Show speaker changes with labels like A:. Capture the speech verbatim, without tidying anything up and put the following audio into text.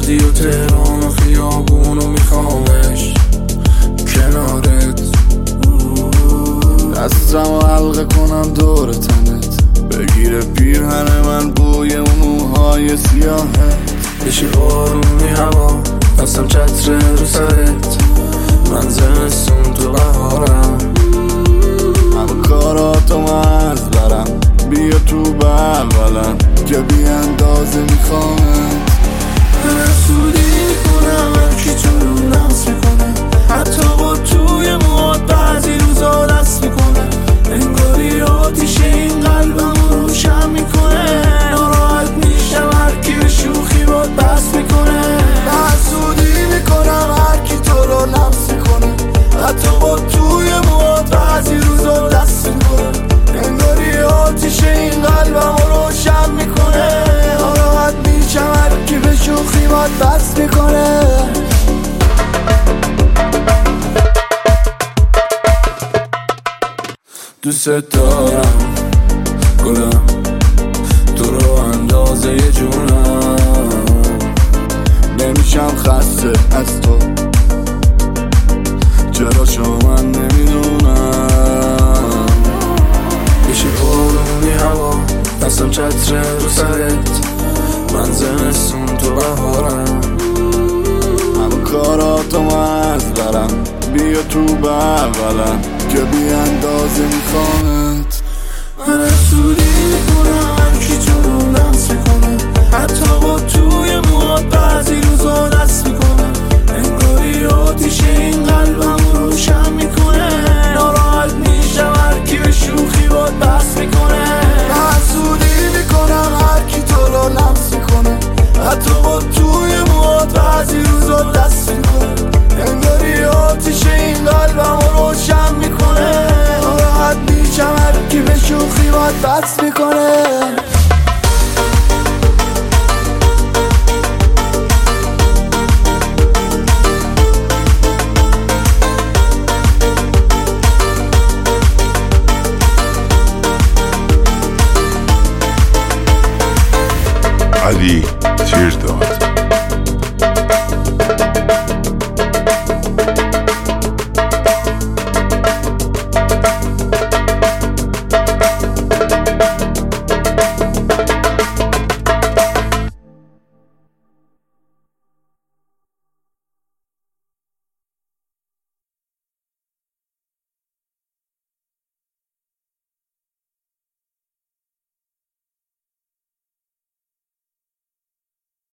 A: بعضی و تهران و خیابون و میخوامش کنارت، دستم و حلقه کنم دور تنت، بگیره پیرهن من بوی و موهای سیاهت، بشه بارونی هوا دستم چتر رو سرت، من زمستون تو بهارم، همه کاراتو مرز برم، بیا تو بلبلم که بی اندازه میخوامت. من سودی میکنم هرکی تو رو لمس میکنه، حتی با توی مواد بعضی روزا دست میکنه، انگاری آتیشه این قلبم رو روشن میکنه، ناراحت میشم هرکی به شوخی باد بس میکنه. من سودی میکنم هرکی تو رو لمس میکنه، حتی با توی مواد بعضی روزا دست میکنه، انگاری آتیشه این قلبم رو روشن میکنه، ناراحت میشم هرکی به شوخی باد بس میکنه. دوست دارم گلم، تو رو اندازه جونم، نمیشم خسته از تو، چرا شما من نمیدونم، بشه بارونی هوا دستم چتر رو سرت، من زمستون تو بهارم، همه کاراتو مرز برم، بیا تو بغلم که بی اندازه میخوامت. من سودی میکنم هرکی تو رو لمس میکنه، حتی با توی مواد بعضی روزا دست میکنه، انگاری آتیشه این قلبم رو روشن میکنه، ناراحت میشم هرکی به شوخی باد بس میکنه. من سودی میکنم هرکی تو رو لمس میکنه، حتی با توی مواد بعضی روزا دست میکنه، انگاری آتیشه این قلبم رو روشن میکنه، ناراحت میشم هرکی به شوخی باد بس میکنه.
B: علی تیرداد